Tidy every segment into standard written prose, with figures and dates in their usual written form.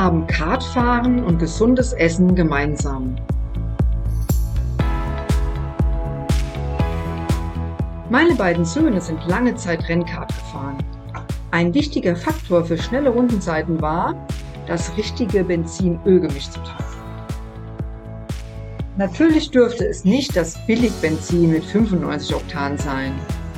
haben Kartfahren und gesundes Essen gemeinsam? Meine beiden Söhne sind lange Zeit Rennkart gefahren. Ein wichtiger Faktor für schnelle Rundenzeiten war, das richtige Benzin-Öl-Gemisch zu tanken. Natürlich dürfte es nicht das Billigbenzin mit 95 Oktan sein.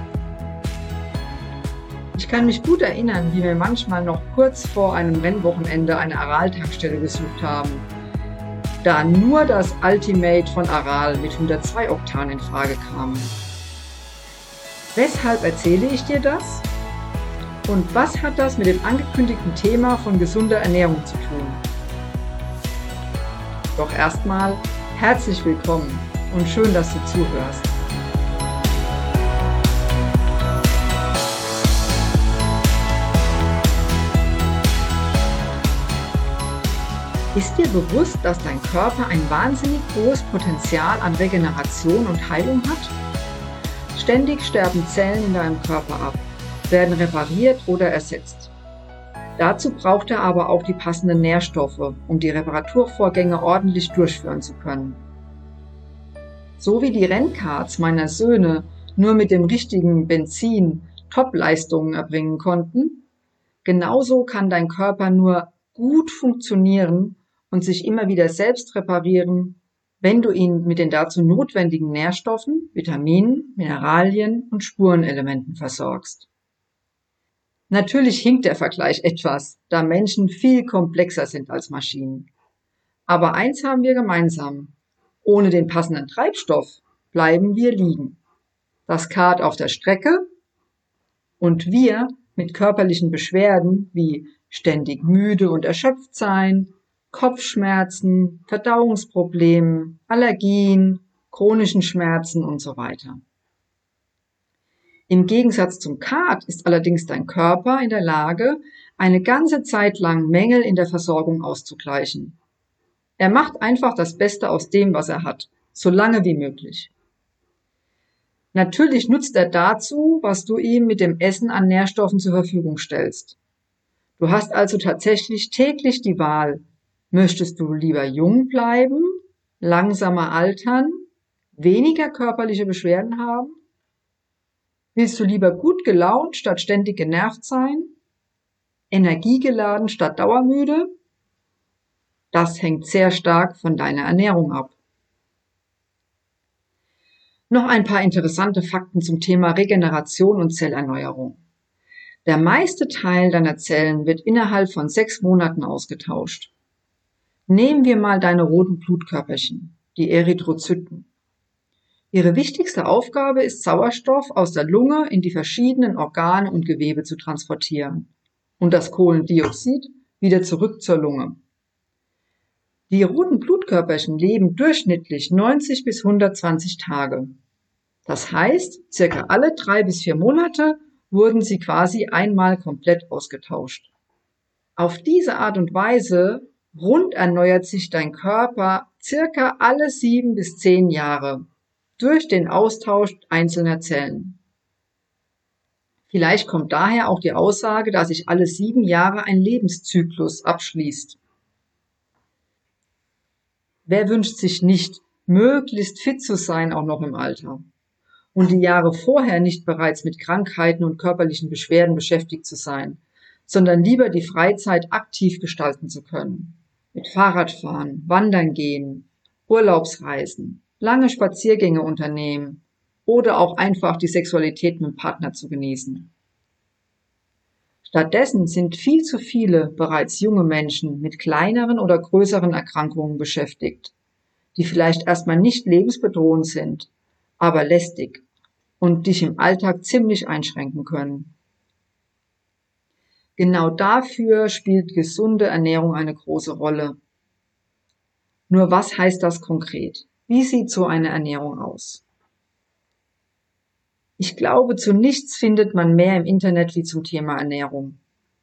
Ich kann mich gut erinnern, wie wir manchmal noch kurz vor einem Rennwochenende eine Aral-Tankstelle gesucht haben, da nur das Ultimate von Aral mit 102 Oktan in Frage kam. Weshalb erzähle ich dir das? Und was hat das mit dem angekündigten Thema von gesunder Ernährung zu tun? Doch erstmal herzlich willkommen und schön, dass du zuhörst. Ist dir bewusst, dass dein Körper ein wahnsinnig hohes Potenzial an Regeneration und Heilung hat? Ständig sterben Zellen in deinem Körper ab, werden repariert oder ersetzt. Dazu braucht er aber auch die passenden Nährstoffe, um die Reparaturvorgänge ordentlich durchführen zu können. So wie die Rennkarts meiner Söhne nur mit dem richtigen Benzin Top-Leistungen erbringen konnten, genauso kann dein Körper nur gut funktionieren und sich immer wieder selbst reparieren, wenn du ihn mit den dazu notwendigen Nährstoffen, Vitaminen, Mineralien und Spurenelementen versorgst. Natürlich hinkt der Vergleich etwas, da Menschen viel komplexer sind als Maschinen. Aber eins haben wir gemeinsam: Ohne den passenden Treibstoff bleiben wir liegen. Das Kart auf der Strecke und wir mit körperlichen Beschwerden wie ständig müde und erschöpft sein, Kopfschmerzen, Verdauungsproblemen, Allergien, chronischen Schmerzen und so weiter. Im Gegensatz zum Kart ist allerdings dein Körper in der Lage, eine ganze Zeit lang Mängel in der Versorgung auszugleichen. Er macht einfach das Beste aus dem, was er hat, so lange wie möglich. Natürlich nutzt er dazu, was du ihm mit dem Essen an Nährstoffen zur Verfügung stellst. Du hast also tatsächlich täglich die Wahl: Möchtest du lieber jung bleiben, langsamer altern, weniger körperliche Beschwerden haben? Willst du lieber gut gelaunt statt ständig genervt sein? Energiegeladen statt dauermüde? Das hängt sehr stark von deiner Ernährung ab. Noch ein paar interessante Fakten zum Thema Regeneration und Zellerneuerung. Der meiste Teil deiner Zellen wird innerhalb von 6 Monaten ausgetauscht. Nehmen wir mal deine roten Blutkörperchen, die Erythrozyten. Ihre wichtigste Aufgabe ist, Sauerstoff aus der Lunge in die verschiedenen Organe und Gewebe zu transportieren und das Kohlendioxid wieder zurück zur Lunge. Die roten Blutkörperchen leben durchschnittlich 90 bis 120 Tage. Das heißt, circa alle 3 bis 4 Monate wurden sie quasi einmal komplett ausgetauscht. Auf diese Art und Weise runderneuert sich dein Körper circa alle 7 bis 10 Jahre durch den Austausch einzelner Zellen. Vielleicht kommt daher auch die Aussage, dass sich alle 7 Jahre ein Lebenszyklus abschließt. Wer wünscht sich nicht, möglichst fit zu sein, auch noch im Alter? Und die Jahre vorher nicht bereits mit Krankheiten und körperlichen Beschwerden beschäftigt zu sein, sondern lieber die Freizeit aktiv gestalten zu können. Mit Fahrradfahren, Wandern gehen, Urlaubsreisen, lange Spaziergänge unternehmen oder auch einfach die Sexualität mit dem Partner zu genießen. Stattdessen sind viel zu viele bereits junge Menschen mit kleineren oder größeren Erkrankungen beschäftigt, die vielleicht erstmal nicht lebensbedrohend sind, aber lästig und dich im Alltag ziemlich einschränken können. Genau dafür spielt gesunde Ernährung eine große Rolle. Nur was heißt das konkret? Wie sieht so eine Ernährung aus? Ich glaube, zu nichts findet man mehr im Internet wie zum Thema Ernährung.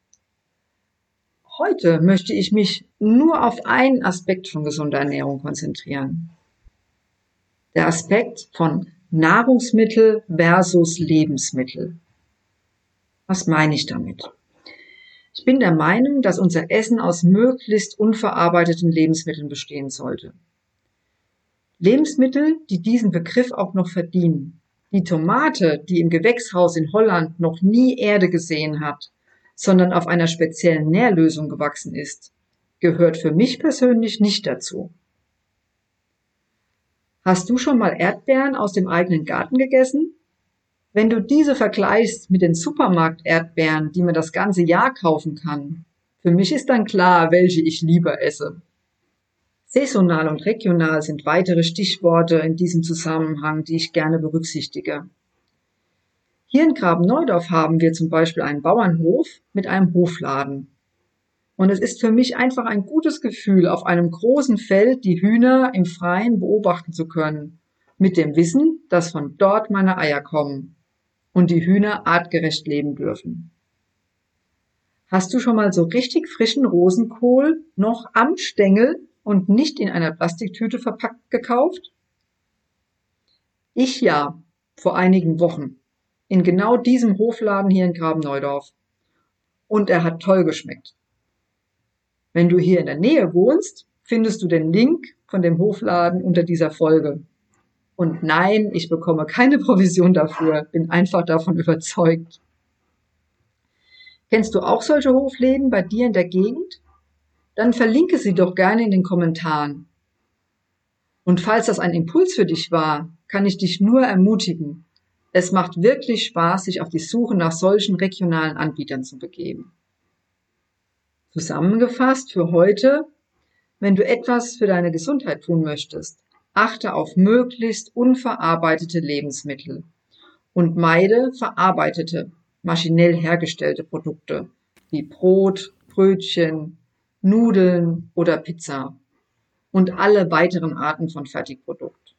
Heute möchte ich mich nur auf einen Aspekt von gesunder Ernährung konzentrieren. Der Aspekt von Nahrungsmittel versus Lebensmittel. Was meine ich damit? Ich bin der Meinung, dass unser Essen aus möglichst unverarbeiteten Lebensmitteln bestehen sollte. Lebensmittel, die diesen Begriff auch noch verdienen. Die Tomate, die im Gewächshaus in Holland noch nie Erde gesehen hat, sondern auf einer speziellen Nährlösung gewachsen ist, gehört für mich persönlich nicht dazu. Hast du schon mal Erdbeeren aus dem eigenen Garten gegessen? Wenn du diese vergleichst mit den Supermarkt-Erdbeeren, die man das ganze Jahr kaufen kann, für mich ist dann klar, welche ich lieber esse. Saisonal und regional sind weitere Stichworte in diesem Zusammenhang, die ich gerne berücksichtige. Hier in Graben-Neudorf haben wir zum Beispiel einen Bauernhof mit einem Hofladen. Und es ist für mich einfach ein gutes Gefühl, auf einem großen Feld die Hühner im Freien beobachten zu können, mit dem Wissen, dass von dort meine Eier kommen und die Hühner artgerecht leben dürfen. Hast du schon mal so richtig frischen Rosenkohl noch am Stängel und nicht in einer Plastiktüte verpackt gekauft? Ich ja, vor einigen Wochen, in genau diesem Hofladen hier in Graben-Neudorf. Und er hat toll geschmeckt. Wenn du hier in der Nähe wohnst, findest du den Link von dem Hofladen unter dieser Folge. Und nein, ich bekomme keine Provision dafür, bin einfach davon überzeugt. Kennst du auch solche Hofläden bei dir in der Gegend? Dann verlinke sie doch gerne in den Kommentaren. Und falls das ein Impuls für dich war, kann ich dich nur ermutigen. Es macht wirklich Spaß, sich auf die Suche nach solchen regionalen Anbietern zu begeben. Zusammengefasst für heute, wenn du etwas für deine Gesundheit tun möchtest, achte auf möglichst unverarbeitete Lebensmittel und meide verarbeitete, maschinell hergestellte Produkte wie Brot, Brötchen, Nudeln oder Pizza und alle weiteren Arten von Fertigprodukt.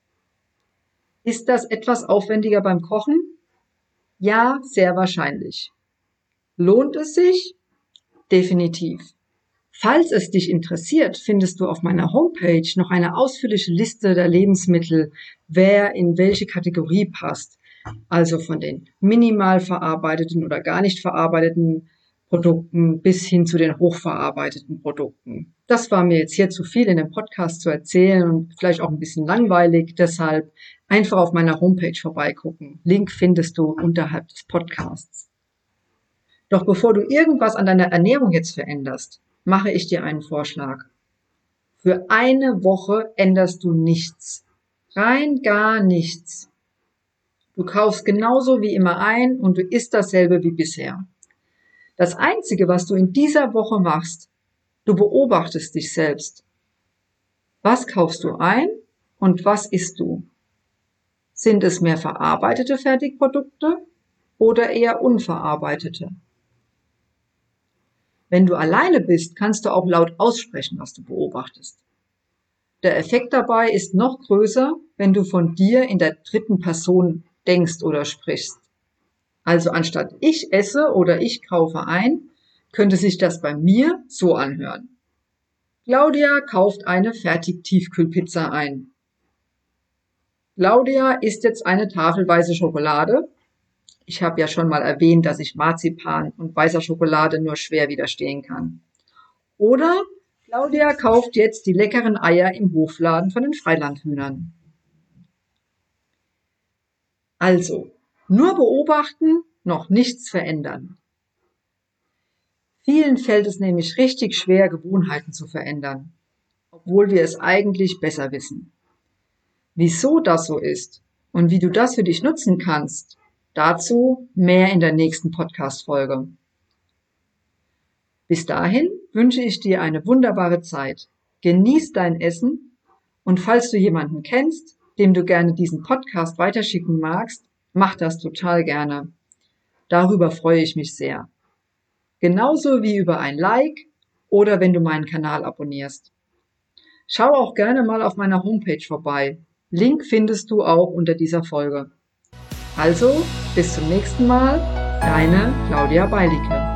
Ist das etwas aufwendiger beim Kochen? Ja, sehr wahrscheinlich. Lohnt es sich? Definitiv. Falls es dich interessiert, findest du auf meiner Homepage noch eine ausführliche Liste der Lebensmittel, wer in welche Kategorie passt. Also von den minimal verarbeiteten oder gar nicht verarbeiteten Produkten bis hin zu den hochverarbeiteten Produkten. Das war mir jetzt hier zu viel in dem Podcast zu erzählen und vielleicht auch ein bisschen langweilig. Deshalb einfach auf meiner Homepage vorbeigucken. Link findest du unterhalb des Podcasts. Doch bevor du irgendwas an deiner Ernährung jetzt veränderst, mache ich dir einen Vorschlag. Für eine Woche änderst du nichts. Rein gar nichts. Du kaufst genauso wie immer ein und du isst dasselbe wie bisher. Das Einzige, was du in dieser Woche machst, du beobachtest dich selbst. Was kaufst du ein und was isst du? Sind es mehr verarbeitete Fertigprodukte oder eher unverarbeitete? Wenn du alleine bist, kannst du auch laut aussprechen, was du beobachtest. Der Effekt dabei ist noch größer, wenn du von dir in der dritten Person denkst oder sprichst. Also anstatt ich esse oder ich kaufe ein, könnte sich das bei mir so anhören. Claudia kauft eine Fertig-Tiefkühlpizza ein. Claudia isst jetzt eine Tafel weiße Schokolade. Ich habe ja schon mal erwähnt, dass ich Marzipan und weißer Schokolade nur schwer widerstehen kann. Oder Claudia kauft jetzt die leckeren Eier im Hofladen von den Freilandhühnern. Also, nur beobachten, noch nichts verändern. Vielen fällt es nämlich richtig schwer, Gewohnheiten zu verändern, obwohl wir es eigentlich besser wissen. Wieso das so ist und wie du das für dich nutzen kannst, dazu mehr in der nächsten Podcast-Folge. Bis dahin wünsche ich dir eine wunderbare Zeit. Genieß dein Essen und falls du jemanden kennst, dem du gerne diesen Podcast weiterschicken magst, mach das total gerne. Darüber freue ich mich sehr. Genauso wie über ein Like oder wenn du meinen Kanal abonnierst. Schau auch gerne mal auf meiner Homepage vorbei. Link findest du auch unter dieser Folge. Also, bis zum nächsten Mal, deine Claudia Beilicke.